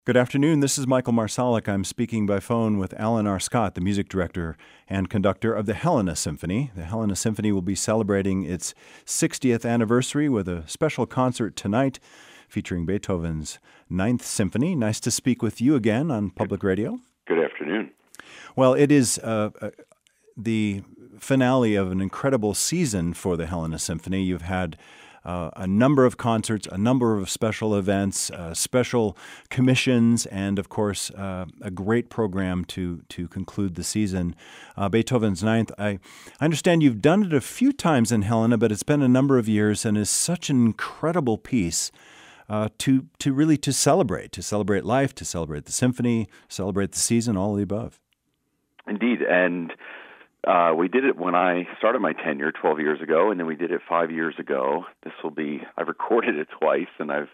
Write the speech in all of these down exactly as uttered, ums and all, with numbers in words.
Good afternoon. This is Michael Marsalic. I'm speaking by phone with Alan R. Scott, the music director and conductor of the Helena Symphony. The Helena Symphony will be celebrating its sixtieth anniversary with a special concert tonight featuring Beethoven's Ninth Symphony. Nice to speak with you again on Public Radio. Good afternoon. Well, it is uh, uh, the finale of an incredible season for the Helena Symphony. You've had Uh, a number of concerts, a number of special events, uh, special commissions, and of course, uh, a great program to to conclude the season. Uh, Beethoven's Ninth. I, I understand you've done it a few times in Helena, but it's been a number of years, and is such an incredible piece uh, to to really to celebrate, to celebrate life, to celebrate the symphony, celebrate the season, all of the above. Indeed, and Uh, we did it when I started my tenure twelve years ago, and then we did it five years ago. This will be, I've recorded it twice, and I've,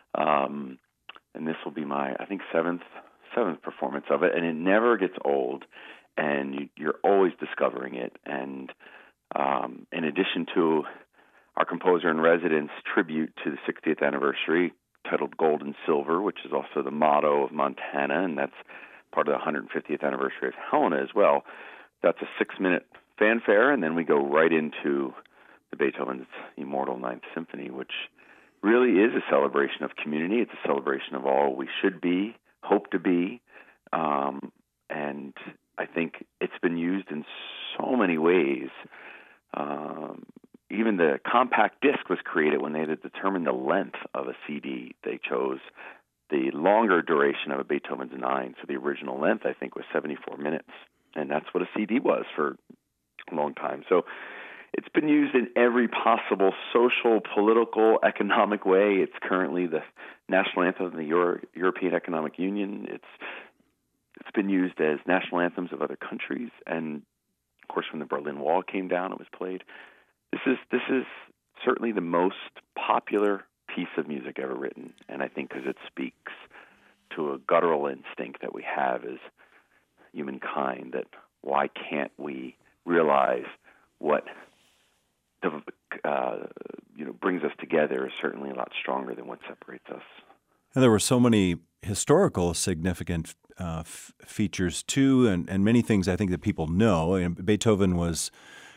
um, and this will be my, I think, seventh, seventh performance of it, and it never gets old, and you, you're always discovering it. And um, in addition to our composer in residence tribute to the sixtieth anniversary, titled Gold and Silver, which is also the motto of Montana, and that's part of the one hundred fiftieth anniversary of Helena as well. That's a six-minute fanfare, and then we go right into the Beethoven's immortal Ninth Symphony, which really is a celebration of community. It's a celebration of all we should be, hope to be, um, and I think it's been used in so many ways. Um, even the compact disc was created when they had to determine the length of a C D. They chose the longer duration of a Beethoven's Nine, so the original length, I think, was seventy-four minutes. And that's what a C D was for a long time. So it's been used in every possible social, political, economic way. It's currently the national anthem of the Euro- European Economic Union. It's it's been used as national anthems of other countries. And, of course, when the Berlin Wall came down, it was played. This is this is certainly the most popular piece of music ever written. And I think because it speaks to a guttural instinct that we have as humankind, that why can't we realize what the, uh, you know brings us together is certainly a lot stronger than what separates us. And there were so many historical significant uh, f- features too, and, and many things I think that people know. And Beethoven was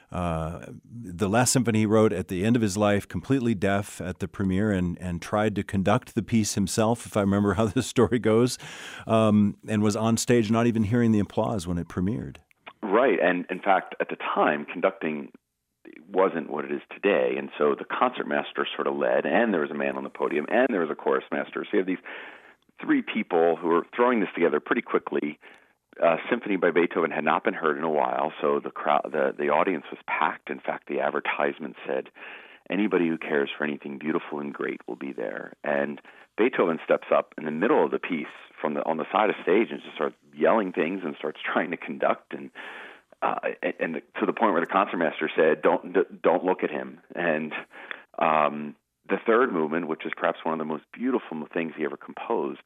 uh, the last symphony he wrote at the end of his life, completely deaf at the premiere, and, and tried to conduct the piece himself, if I remember how the story goes, um, and was on stage not even hearing the applause when it premiered. Right, and in fact, at the time, conducting wasn't what it is today, and so the concertmaster sort of led, and there was a man on the podium, and there was a chorus master. So you have these three people who are throwing this together pretty quickly. Uh, Symphony by Beethoven had not been heard in a while, so the crowd, the, the audience was packed. In fact, the advertisement said, anybody who cares for anything beautiful and great will be there. And Beethoven steps up in the middle of the piece from the on the side of stage and just starts yelling things and starts trying to conduct, and uh, and, and to the point where the concertmaster said, "Don't don't look at him." And um, the third movement, which is perhaps one of the most beautiful things he ever composed,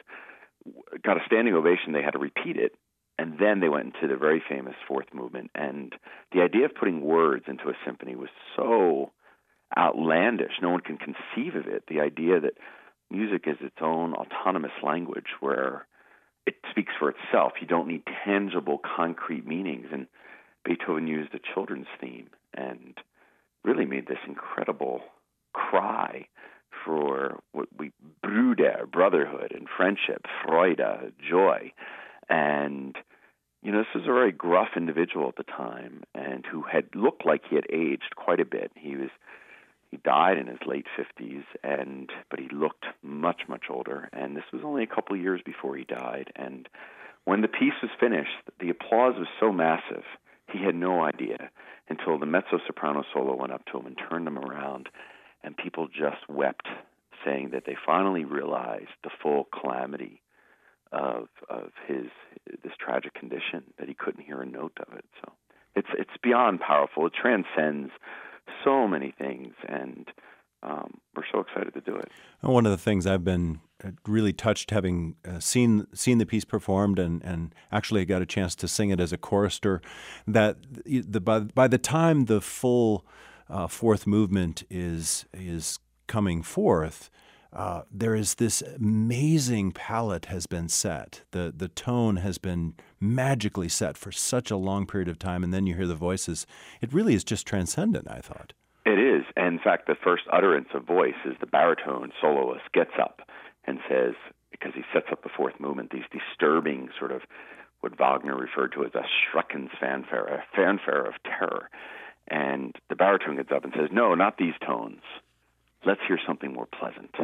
got a standing ovation. They had to repeat it. And then they went into the very famous fourth movement. And the idea of putting words into a symphony was so outlandish. No one can conceive of it. The idea that music is its own autonomous language where it speaks for itself. You don't need tangible, concrete meanings. And Beethoven used a children's theme and really made this incredible cry for what we Brüder, brotherhood, and friendship, Freude, joy. And, you know, this was a very gruff individual at the time, and who had looked like he had aged quite a bit. He was, he died in his late fifties, and but he looked much, much older. And this was only a couple of years before he died. And when the piece was finished, the applause was so massive, he had no idea until the mezzo-soprano solo went up to him and turned him around, and people just wept, saying that they finally realized the full calamity of of his this tragic condition, that he couldn't hear a note of it. So it's it's beyond powerful. It transcends so many things, and um, we're so excited to do it. One of the things I've been really touched, having uh, seen seen the piece performed, and, and actually got a chance to sing it as a chorister, that the by, by the time the full uh, fourth movement is is coming forth, uh, there is this amazing palette has been set. The the tone has been magically set for such a long period of time, and then you hear the voices. It really is just transcendent, I thought. It is. And in fact, the first utterance of voice is the baritone soloist gets up and says, because he sets up the fourth movement, these disturbing sort of what Wagner referred to as a Schreckens fanfare, a fanfare of terror. And the baritone gets up and says, no, not these tones. Let's hear something more pleasant.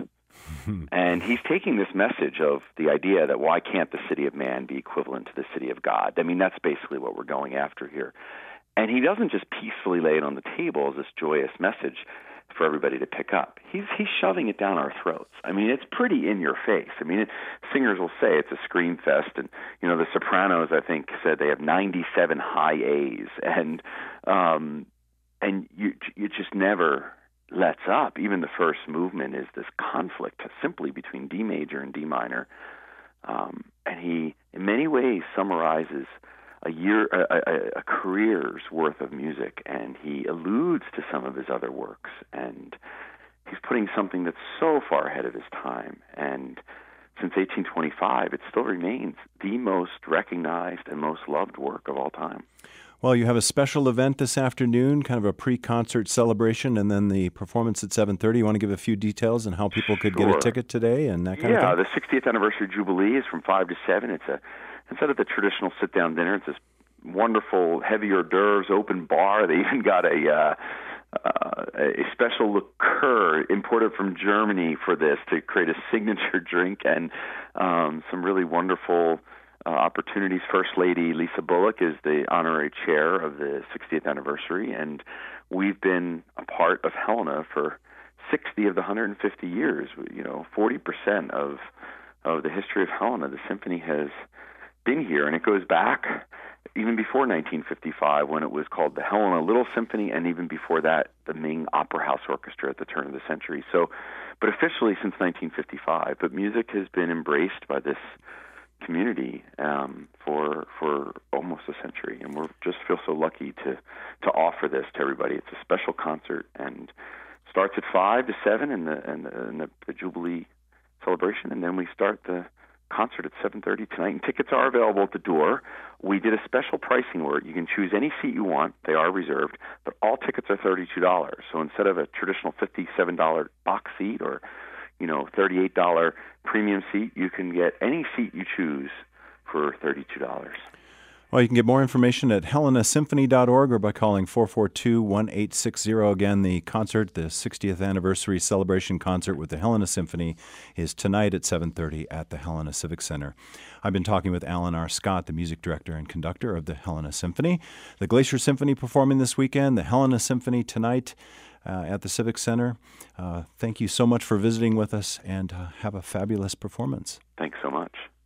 And he's taking this message of the idea that why can't the city of man be equivalent to the city of God? I mean, that's basically what we're going after here. And he doesn't just peacefully lay it on the table as this joyous message for everybody to pick up. He's he's shoving it down our throats. I mean, it's pretty in your face. I mean, it, singers will say it's a scream fest, and you know, the Sopranos, I think, said they have ninety-seven high A's, and um, and you you just never lets up. Even the first movement is this conflict simply between D major and D minor, um, and he, in many ways, summarizes a year, a, a, a career's worth of music, and he alludes to some of his other works, and he's putting something that's so far ahead of his time. And since eighteen twenty-five, it still remains the most recognized and most loved work of all time. Well, you have a special event this afternoon, kind of a pre-concert celebration, and then the performance at seven thirty. You want to give a few details on how people could Sure. get a ticket today and that kind yeah, of thing? Yeah, the sixtieth anniversary Jubilee is from five to seven. It's a Instead of the traditional sit-down dinner, it's this wonderful heavy hors d'oeuvres open bar. They even got a uh, uh, a special liqueur imported from Germany for this to create a signature drink, and um, some really wonderful uh, opportunities. First Lady Lisa Bullock is the honorary chair of the sixtieth anniversary, and we've been a part of Helena for sixty of the one hundred fifty years. You know, forty percent of of the history of Helena, the symphony has been here, and it goes back even before nineteen fifty-five, when it was called the Helena Little Symphony, and even before that, the Ming Opera House Orchestra at the turn of the century. So, but officially since nineteen fifty-five. But music has been embraced by this community um, for for almost a century, and we just feel so lucky to to offer this to everybody. It's a special concert, and starts at five to seven in the in the, in the, the Jubilee celebration, and then we start the concert at seven thirty tonight, and tickets are available at the door. We did a special pricing where you can choose any seat you want. They are reserved, but all tickets are thirty-two dollars. So instead of a traditional fifty-seven dollars box seat or, you know, thirty-eight dollars premium seat, you can get any seat you choose for thirty-two dollars. Well, you can get more information at helena symphony dot org or by calling four four two, one eight six zero. Again, the concert, the sixtieth anniversary celebration concert with the Helena Symphony, is tonight at seven thirty at the Helena Civic Center. I've been talking with Alan R. Scott, the music director and conductor of the Helena Symphony. The Glacier Symphony performing this weekend, the Helena Symphony tonight uh, at the Civic Center. Uh, thank you so much for visiting with us, and uh, have a fabulous performance. Thanks so much.